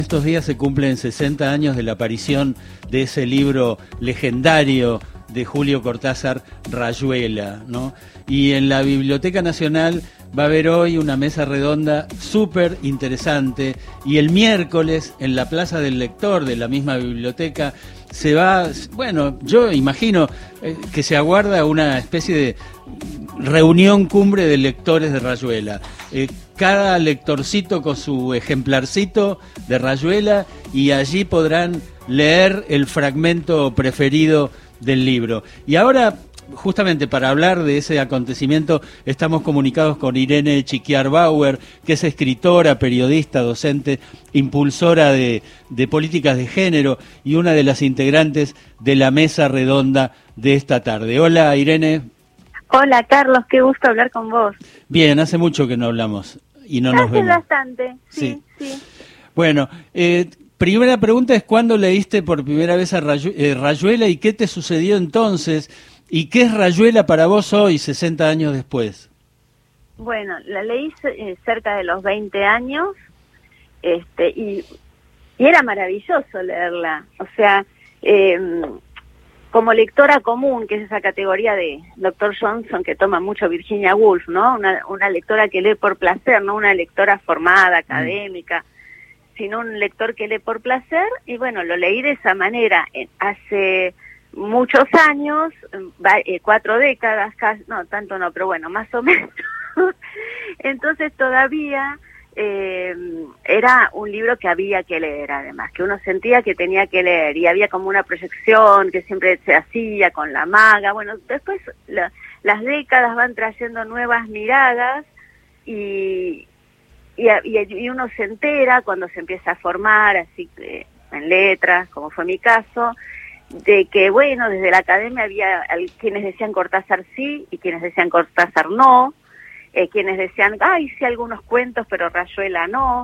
Estos días se cumplen 60 años de la aparición de ese libro legendario de Julio Cortázar, Rayuela, ¿no? Y en la Biblioteca Nacional va a haber hoy una mesa redonda súper interesante, y el miércoles en la Plaza del Lector de la misma biblioteca se va, bueno, yo imagino que se aguarda una especie de reunión cumbre de lectores de Rayuela. Cada lectorcito con su ejemplarcito de Rayuela, y allí podrán leer el fragmento preferido del libro. Y ahora, justamente para hablar de ese acontecimiento, estamos comunicados con Irene Chiquiar-Bauer, que es escritora, periodista, docente, impulsora de políticas de género y una de las integrantes de la mesa redonda de esta tarde. Hola, Irene. Hola, Carlos, qué gusto hablar con vos. Bien, hace mucho que no hablamos y no nos vemos. Hace bastante, sí. Bueno, primera pregunta es: ¿cuándo leíste por primera vez a Rayuela y qué te sucedió entonces? ¿Y qué es Rayuela para vos hoy, 60 años después? Bueno, la leí cerca de los 20 años, y era maravilloso leerla. O sea, como lectora común, que es esa categoría de Dr. Johnson que toma mucho Virginia Woolf, ¿no? Una lectora que lee por placer, no una lectora formada, académica, sino un lector que lee por placer. Y bueno, lo leí de esa manera. Hace muchos años, 4 décadas, casi, no, tanto no, pero bueno, más o menos. Entonces todavía era un libro que había que leer, además, que uno sentía que tenía que leer, y había como una proyección que siempre se hacía con la maga. Bueno, después las décadas van trayendo nuevas miradas, y uno se entera cuando se empieza a formar, así que en letras, como fue mi caso, de que, bueno, desde la academia había quienes decían Cortázar sí y quienes decían Cortázar no, quienes decían, ay, sí, algunos cuentos, pero Rayuela no.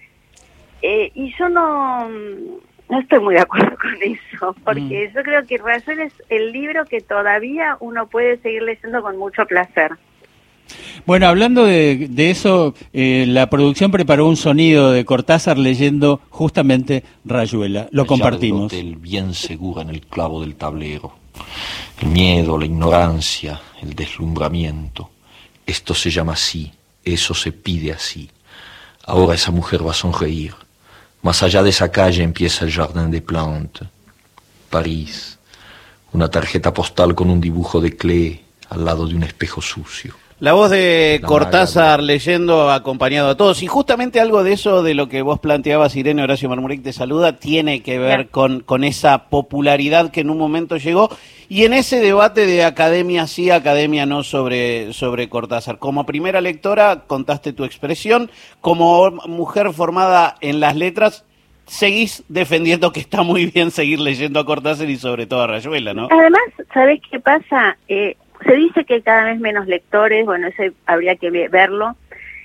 Y yo no estoy muy de acuerdo con eso, porque yo creo que Rayuela es el libro que todavía uno puede seguir leyendo con mucho placer. Bueno, hablando de eso, la producción preparó un sonido de Cortázar leyendo justamente Rayuela. Lo compartimos. El bien segura en el clavo del tablero. El miedo, la ignorancia, el deslumbramiento. Esto se llama así, eso se pide así. Ahora esa mujer va a sonreír. Más allá de esa calle empieza el Jardin des Plantes. París. Una tarjeta postal con un dibujo de Klee al lado de un espejo sucio. La voz de Cortázar leyendo, acompañado a todos. Y justamente algo de eso, de lo que vos planteabas, Irene, Horacio Marmurek te saluda, tiene que ver con esa popularidad que en un momento llegó, y en ese debate de academia sí, academia no sobre Cortázar. Como primera lectora contaste tu expresión, como mujer formada en las letras seguís defendiendo que está muy bien seguir leyendo a Cortázar y sobre todo a Rayuela, ¿no? Además, ¿sabés qué pasa? Se dice que cada vez menos lectores, bueno, eso habría que verlo,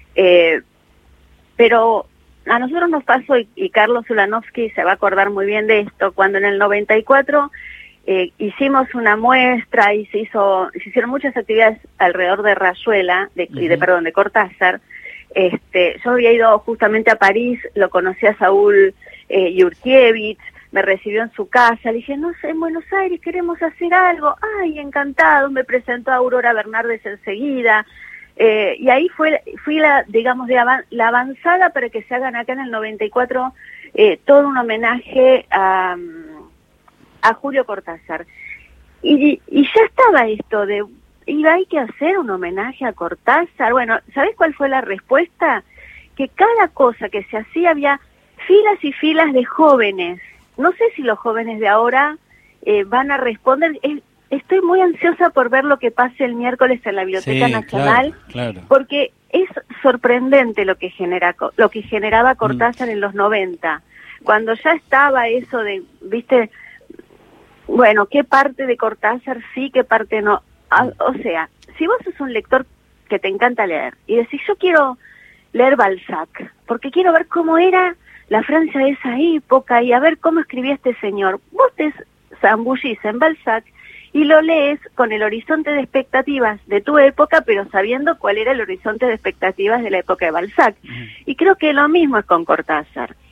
pero a nosotros nos pasó, y Carlos Ulanovsky se va a acordar muy bien de esto, cuando en el 94 hicimos una muestra y se hicieron muchas actividades alrededor de Rayuela, de Cortázar. Yo había ido justamente a París, lo conocí a Saúl Yurkiewicz, me recibió en su casa, le dije, no sé, en Buenos Aires queremos hacer algo. Ay, encantado, me presentó a Aurora Bernardes enseguida, y ahí fui la avanzada para que se hagan acá en el 94 todo un homenaje a Julio Cortázar. Y ya estaba esto de, hay que hacer un homenaje a Cortázar. Bueno, ¿sabés cuál fue la respuesta? Que cada cosa que se hacía había filas y filas de jóvenes. No sé si los jóvenes de ahora van a responder. Estoy muy ansiosa por ver lo que pase el miércoles en la Biblioteca Nacional, claro. Porque es sorprendente lo que generaba Cortázar en los 90, cuando ya estaba eso de, viste, bueno, qué parte de Cortázar sí, qué parte no. O sea, si vos sos un lector que te encanta leer y decís, yo quiero leer Balzac, porque quiero ver cómo era la Francia de esa época y a ver cómo escribía este señor, vos te zambullís en Balzac y lo lees con el horizonte de expectativas de tu época, pero sabiendo cuál era el horizonte de expectativas de la época de Balzac. Y creo que lo mismo es con Cortázar.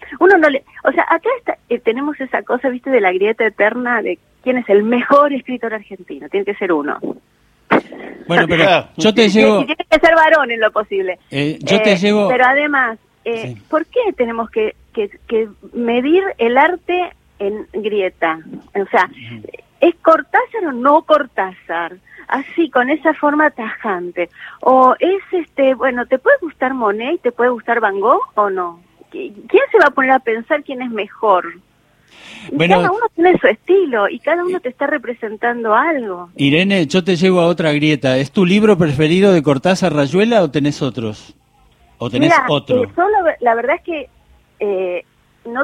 Uno no le, o sea, acá tenemos esa cosa, viste, de la grieta eterna de quién es el mejor escritor argentino, tiene que ser uno. Bueno, pero yo te llevo... Y tiene que ser varón en lo posible. Yo te llevo... Pero además, sí. ¿por qué tenemos que medir el arte en grieta? O sea, ¿es Cortázar o no Cortázar? Así, con esa forma tajante. O es, bueno, ¿te puede gustar Monet y te puede gustar Van Gogh o no? ¿Quién se va a poner a pensar quién es mejor? Bueno, cada uno tiene su estilo y cada uno te está representando algo. Irene, yo te llevo a otra grieta. ¿Es tu libro preferido de Cortázar, Rayuela, o tenés otros? ¿O tenés otro? La verdad es que no.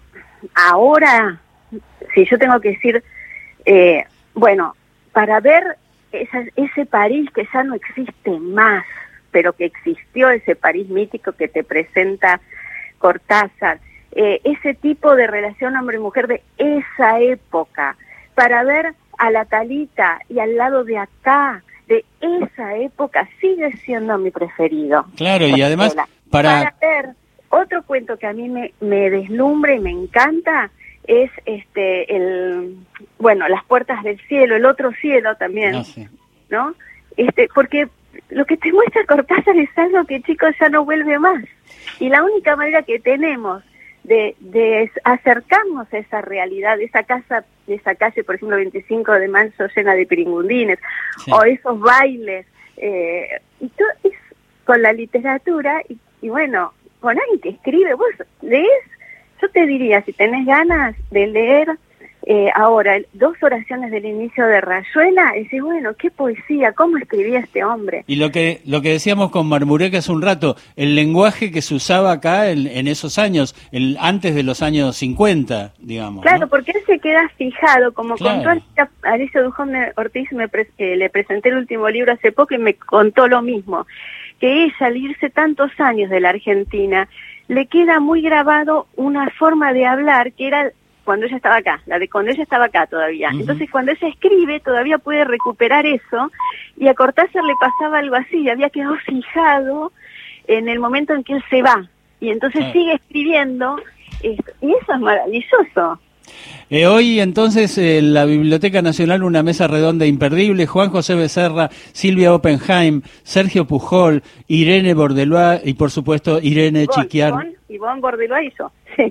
Ahora, si yo tengo que decir, bueno, para ver ese París que ya no existe más, pero que existió, ese París mítico que te presenta Cortázar, ese tipo de relación hombre-mujer de esa época, para ver a la Talita y al lado de acá, de esa época, sigue siendo mi preferido. Claro, y además, para ver otro cuento que a mí me deslumbra y me encanta, es bueno, Las puertas del cielo, El otro cielo también, ¿no? Porque lo que te muestra Cortázar es algo que, chicos, ya no vuelve más. Y la única manera que tenemos de acercarnos a esa realidad, de esa calle, por ejemplo, 25 de marzo llena de piringundines, o esos bailes, y todo es con la literatura, y bueno, con alguien que escribe. Vos lees, yo te diría, si tenés ganas de leer ahora 2 oraciones del inicio de Rayuela, decís, bueno, qué poesía, cómo escribía este hombre. Y lo que decíamos con Marmurek hace un rato, el lenguaje que se usaba acá en esos años, antes de los años 50, digamos. Claro, ¿no? porque él se queda fijado, como contó Alicia Dujón Ortiz, le presenté el último libro hace poco y me contó lo mismo, que ella, al irse tantos años de la Argentina, le queda muy grabado una forma de hablar que era cuando ella estaba acá, la de cuando ella estaba acá todavía. Entonces, cuando ella escribe, todavía puede recuperar eso, y a Cortázar le pasaba algo así, había quedado fijado en el momento en que él se va, y entonces sigue escribiendo, y eso es maravilloso. Hoy entonces en la Biblioteca Nacional una mesa redonda imperdible: Juan José Becerra, Silvia Oppenheim, Sergio Pujol, Irene Bordelois y por supuesto Irene Chiquiar. Ivonne Bordelois y yo.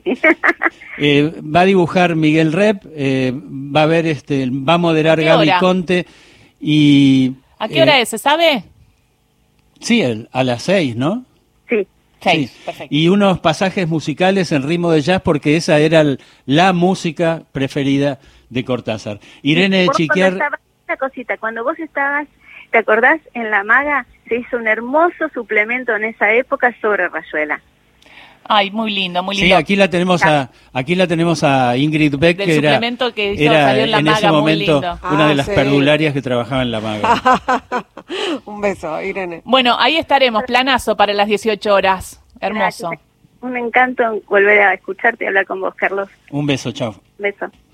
Va a dibujar Miguel Rep, va a haber va a moderar Gaby Conte y... ¿A qué hora es? ¿Se sabe? Sí, a las 6, ¿no? Sí. Sí, perfecto. Y unos pasajes musicales en ritmo de jazz, porque esa era la música preferida de Cortázar. Irene Chiquiar... Una cosita, cuando vos estabas, ¿te acordás? En La Maga se hizo un hermoso suplemento en esa época sobre Rayuela. Ay, muy lindo, muy lindo. Sí, aquí la tenemos a Ingrid Beck, del que suplemento que hizo, era salió en La Maga, ese momento una de las sí, perdularias que trabajaba en La Maga. Un beso, Irene. Bueno, ahí estaremos, planazo para las 18 horas. Hermoso. Gracias. Un encanto volver a escucharte y hablar con vos, Carlos. Un beso, chao. Beso.